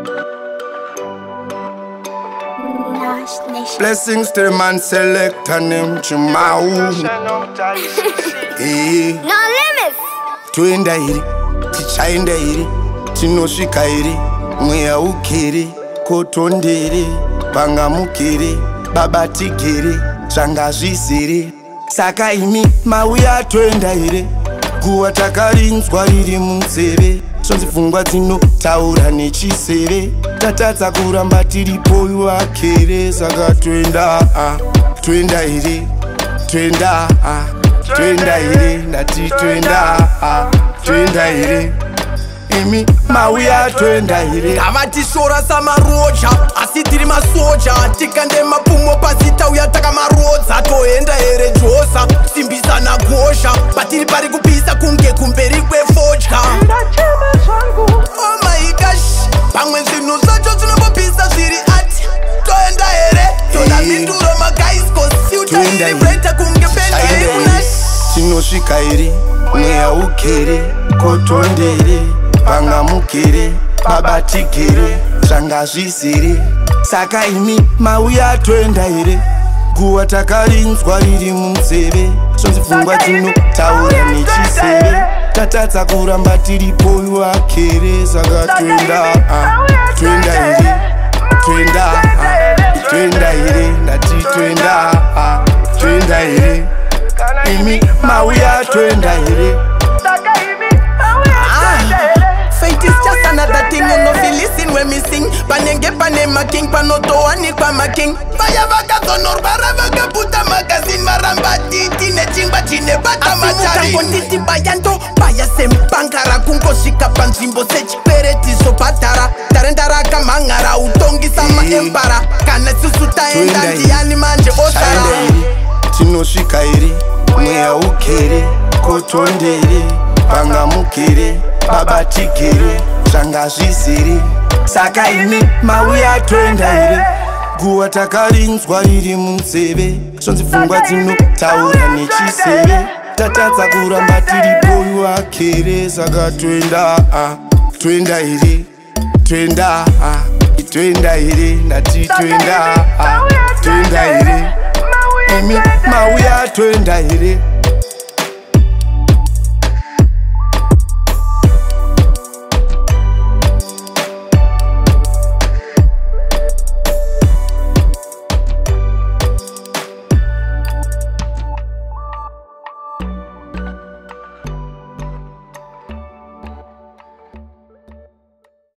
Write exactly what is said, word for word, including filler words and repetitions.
Blessings to the man selector name Chimau. Eh. No limits. Twenda hiri, tichaenda hiri, tinosvika hiri, mweya ukiri, kotondere, bangamukiri, babatikiri, zvanga zvisiri. Saka imi mauya twenda hiri, guva takarinzwa riri munzeve. Zvonzi pfungwa dzinotaura nechiseve. Tatadza kuramba tiripo ivakere. Saka twenda, ah, twenda hiri, twenda, ah, twenda hiri, ndati twenda, ah, twenda hiri. Imi mauya twenda hiri. Ngavatishora samaroja asi tiri masoja. Tikande mapumo pasi tauya takamarodza. Toenda here josa simbisana gosha. Patiri pari kupisa kunge kumberi kwefodya. Oh my gosh, pamwe zvinhu zvacho zvinombopisa zviri ati. Toenda here toda mhinduro magaisko. Siutairi breta kunge penda ikunashi. Tinosvika hiri, mweya ukere, kotondere, bangamukere, babatikere, zvanga zvisiri. Saka imi mauya twenda here, guva takarinzwa riri munzeve. Zvonzi pfungwa dzinotaura nechiseve. Tatadza kuramba tiripo ivakere. Saka twenda, ah, twenda here, twenda, ah, twenda here, ndati twenda, ah, twenda here. Imi mauya twenda here. Fate is just another thing, you know fi listen when me sing. Panenge pane ma king, panotoani kwa ma king. Baya vaka zonor bara vaka puta magazine. Maramba titi ne chingba chine bata machari. Asimuka konditi bayanto, baya sempangara. Kunko shika panzimbo sechi pereti so patara. Tarendara kamangara, utongi sama empara. Kana susuta enda ndiani manje osara. Tinosvika hiri, mweya ukere, kotondere, bangamukere, babatikere, zvanga zvisiri. Saka imi mauya twenda hiri, guva takarinzwa riri munzeve. Zvonzi pfungwa dzinotaura nechiseve. Tatadza kuramba tiripo ivakere. Saka twenda, ah, twenda hiri, twenda, ah, twenda hiri, ndati twenda, ah, twenda hiri. Imi mauya twenda hiri.